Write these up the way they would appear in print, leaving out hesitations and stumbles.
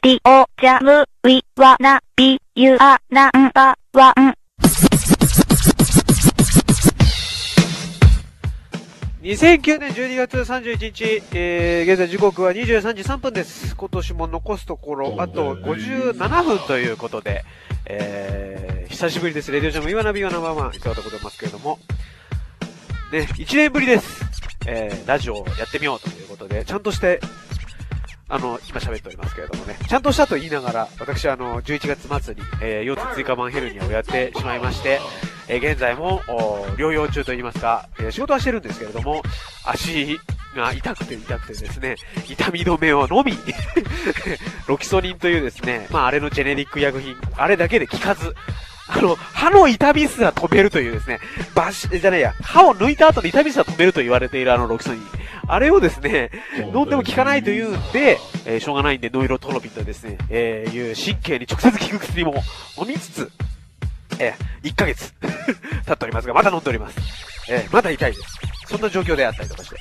ディオジャムウィワナビユアナンバーワン。 2009年12月31日、現在時刻は23時3分です。今年も残すところ、あと57分ということで、久しぶりです。レディオジャムイワナビワナンバーワン、いかがでございますけれども、ね、1年ぶりです。ラジオをやってみようということで、ちゃんとして、今喋っておりますけれどもね、ちゃんとしたと言いながら、私11月末に、腰痛追加版ヘルニアをやってしまいまして、現在も、療養中と言いますか、仕事はしてるんですけれども、足が痛くてですね、痛み止めを飲み、ロキソニンというですね、まああれのジェネリック薬品、あれだけで効かず、歯の痛みすら止めるというですね、歯を抜いた後の痛みすら止めると言われているロキソニン。あれをですね、飲んでも効かないというんで、しょうがないんでノイロトロピンとですね、いう神経に直接効く薬も飲みつつ、1ヶ月経っておりますが、まだ飲んでおります。まだ痛いです。そんな状況であったりとかして。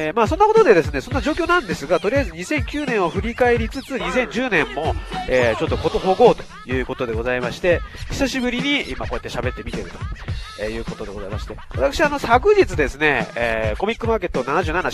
まあそんなことでですね、そんな状況なんですが、とりあえず2009年を振り返りつつ、2010年も、ちょっとことほごうということでございまして、久しぶりに今こうやって喋ってみてると、いうことでございまして、私昨日ですね、コミックマーケット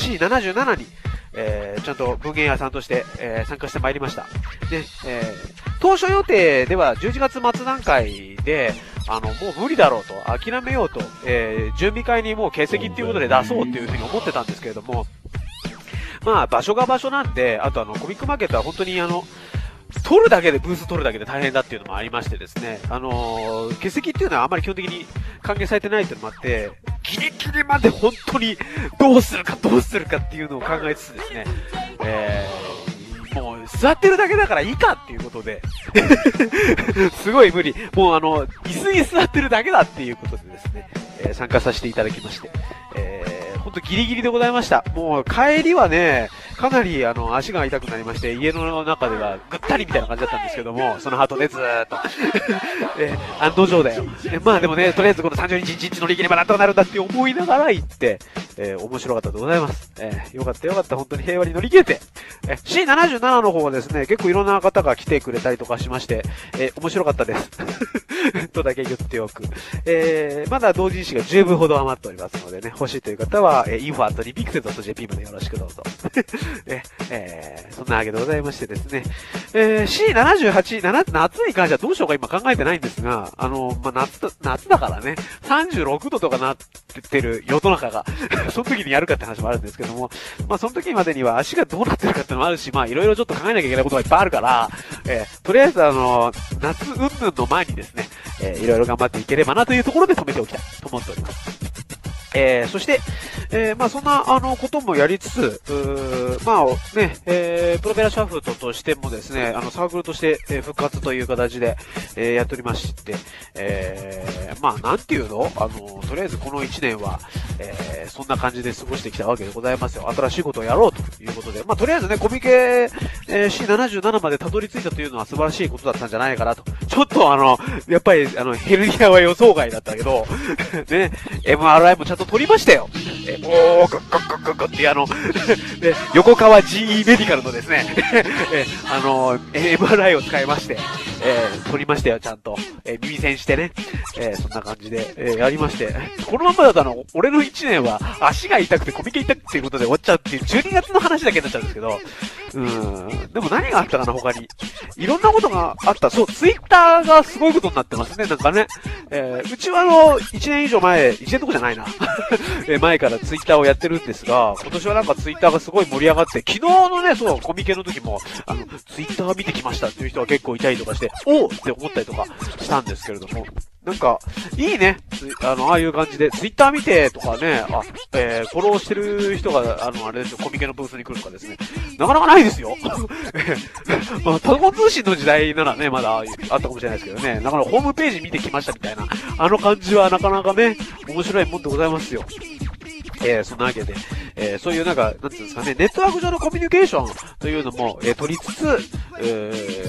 77C77 に、ちゃんと文芸屋さんとして、参加してまいりました。で、当初予定では11月末段階で、もう無理だろうと、諦めようと、準備会にもう欠席っていうことで出そうっていうふうに思ってたんですけれども、まあ場所が場所なんで、あとコミックマーケットは本当に取るだけで、ブース取るだけで大変だっていうのもありましてですね、欠席っていうのはあんまり基本的に歓迎されてないっていうのもあって、ギリギリまで本当にどうするかっていうのを考えつつですね、もう座ってるだけだからいいかっていうことで、すごい無理。もう椅子に座ってるだけだっていうことでですね、参加させていただきまして、ほんとギリギリでございました。もう帰りはね、かなり足が痛くなりまして、家の中ではぐったりみたいな感じだったんですけども、その後でずーっと。案の定だよ。まあでもね、とりあえずこの30日1日乗り切ればなんとかなるんだって思いながら行って、面白かったでございます。よかった、本当に平和に乗り切れて。C77 の方はですね、結構いろんな方が来てくれたりとかしまして、面白かったです。とだけ言っておく。まだ同人誌が10部ほど余っておりますのでね、欲しいという方は、info@repixel.jp までよろしくどうぞ。そんなわけでございましてですね。C78、夏に関してはどうしようか今考えてないんですが、まあ、夏だからね、36度とかなってる世の中が、その時にやるかって話もあるんですけども、まあ、その時までには足がどうなってるかってのもあるし、まあ、いろいろちょっと考えなきゃいけないことがいっぱいあるから、とりあえず夏云々の前にですね、いろいろ頑張っていければなというところで止めておきたいと思っております。そして、まあそんなこともやりつつ、まあね、プロペラシャフトとしてもですね、サークルとして、復活という形で、やっておりまして、まあなんていうのとりあえずこの1年は、そんな感じで過ごしてきたわけでございますよ。新しいことをやろうということで、まあとりあえずね、コミケ、C77 までたどり着いたというのは素晴らしいことだったんじゃないかなと。ちょっとやっぱりヘルニアは予想外だったけど、ね、MRI もちゃんと取りましたよ。おー、グッグッグッグッグッってで、横川 GE メディカルのですね、MRI を使いまして、取りましたよ、ちゃんと。耳栓してね。そんな感じで、やりまして。このままだと俺の1年は足が痛くてコミケ痛くてっていうことで終わっちゃうっていう12月の話だけになっちゃうんですけど、でも何があったかな、他に。いろんなことがあった。そう、ツイッターがすごいことになってますね、なんかね。うちは1年以上前、1年とかじゃないな。前からツイッターをやってるんですが、今年はなんかツイッターがすごい盛り上がって、昨日のね、そう、コミケの時も、ツイッター見てきましたっていう人が結構いたりとかして、おーって思ったりとかしたんですけれども、なんか、いいね。ああいう感じで、ツイッター見てとかね、フォローしてる人が、あれですよ、コミケのブースに来るとかですね。なかなかないですよ。まあ、パソコン通信の時代ならね、まだあったかもしれないですけどね。だからホームページ見てきましたみたいな、感じはなかなかね、面白いもんでございますよ。そんなわけで、そういうなんか、なんていうんですかね、ネットワーク上のコミュニケーションというのも、取りつつ、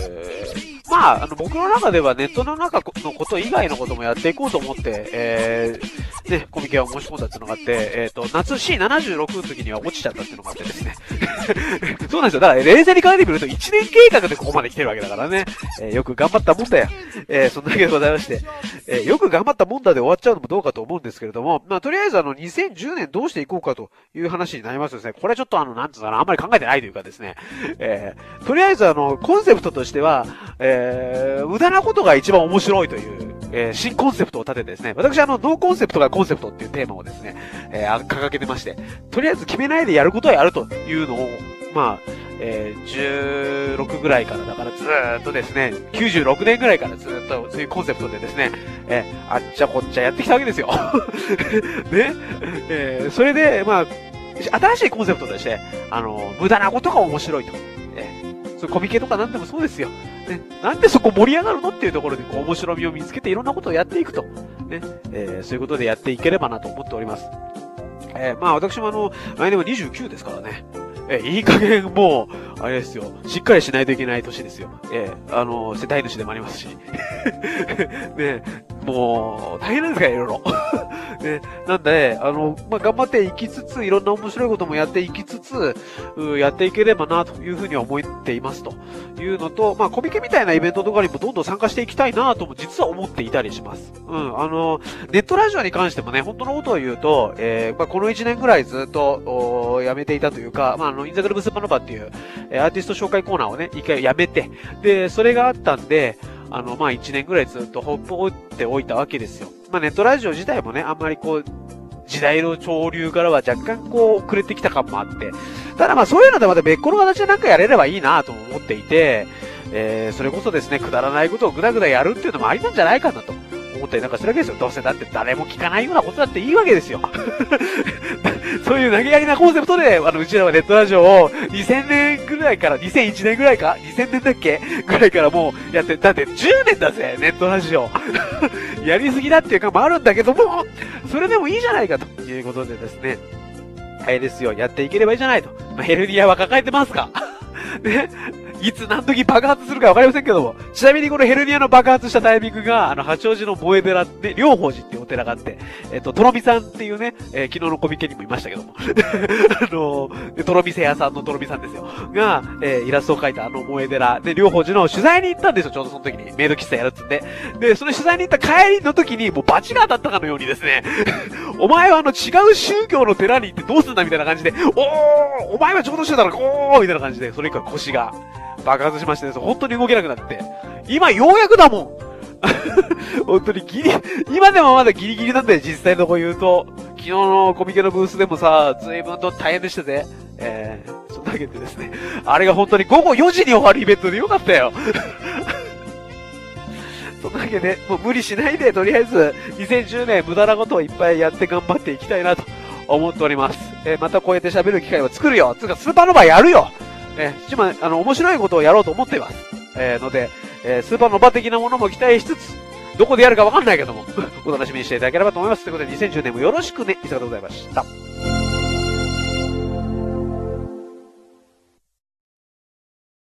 まあ、僕の中ではネットの中のこと以外のこともやっていこうと思って、 ね、コミケを申し込んだっていうのがあって、夏 C76 の時には落ちちゃったっていうのがあってですね。そうなんですよ。だから、冷静に考えてみると、1年計画でここまで来てるわけだからね。よく頑張ったもんだよ。そんなわけでございまして、よく頑張ったもんだで終わっちゃうのもどうかと思うんですけれども、まあ、とりあえず2010年どうしていこうかという話になりますとですね、これはちょっとなんつうかな、あんまり考えてないというかですね、とりあえずコンセプトとしては、無駄なことが一番面白いという、新コンセプトを立ててですね、私ノーコンセプトがコンセプトっていうテーマをですね、掲げてまして、とりあえず決めないでやることはやるというのを、まあ、16ぐらいからだからずーっとですね、96年ぐらいからずーっとそういうコンセプトでですね、あっちゃこっちゃやってきたわけですよ。ね、それで、まあ、新しいコンセプトとして、無駄なことが面白いと。そういうコミケとかなんでもそうですよ。ね、なんでそこ盛り上がるのっていうところでこう面白みを見つけていろんなことをやっていくと。ね、そういうことでやっていければなと思っております。まあ私も来年は29ですからね。いい加減もう、あれですよ、しっかりしないといけない年ですよ。世帯主でもありますし。ね、もう、大変なんですから、いろいろ。ね、なんで、まあ、頑張っていきつつ、いろんな面白いこともやっていきつつ、やっていければな、というふうには思っていますというのと、まあ、コミケみたいなイベントとかにもどんどん参加していきたいな、とも実は思っていたりします。ネットラジオに関してもね、本当のことを言うと、まあ、この1年ぐらいずっと、やめていたというか、まあ、インザグルーブスーパーノヴァっていう、アーティスト紹介コーナーをね、一回やめて、で、それがあったんで、まあ、1年ぐらいずっと放っておいたわけですよ。まあ、ネットラジオ自体もね、あんまりこう、時代の潮流からは若干こう、遅れてきた感もあって、ただまあ、そういうのでまた別個の形でなんかやれればいいなと思っていて、それこそですね、くだらないことをぐだぐだやるっていうのもありなんじゃないかなと思ったりなんかするわけですよ。どうせだって誰も聞かないようなことだっていいわけですよ。そういう投げやりなコンセプトで、うちらはネットラジオを2000年ぐらいから、2001年ぐらいか ?2000 年だっけぐらいからもうやって、だって10年だぜ、ネットラジオ。やりすぎだっていうかもあるんだけども、それでもいいじゃないかということでですね。はいですよ、やっていければいいじゃないと。まあ、ヘルニアは抱えてますかね。いつ何時爆発するかわかりませんけども。ちなみにこのヘルニアの爆発したタイミングが、八王子の萌え寺で、両宝寺っていうお寺があって、とろみさんっていうね、昨日のコミケにもいましたけども。とろみせ屋さんのとろみさんですよ。が、イラストを描いた萌え寺で、両宝寺の取材に行ったんですよ、ちょうどその時に。メイド喫茶やるっつって。で、その取材に行った帰りの時に、もうバチが当たったかのようにですね、お前は違う宗教の寺に行ってどうすんだみたいな感じで、お前はちょうどしてたら、みたいな感じで、それ以降腰が爆発しましてです、本当に動けなくなって。今ようやくだもん本当に今でもまだギリギリなんだよ、実際のとこ言うと。昨日のコミケのブースでもさ、随分と大変でしたぜ。そんなわけでですね、あれが本当に午後4時に終わるイベントでよかったよ。そんなわけで、もう無理しないで、とりあえず、2010年無駄なことをいっぱいやって頑張っていきたいなと思っております。またこうやって喋る機会を作るよ。つうか、スーパーノヴァやるよ。今、面白いことをやろうと思っています。ので、スーパーノヴァ的なものも期待しつつ、どこでやるかわかんないけども、お楽しみにしていただければと思います。ということで、2010年もよろしくね、いさがでございました。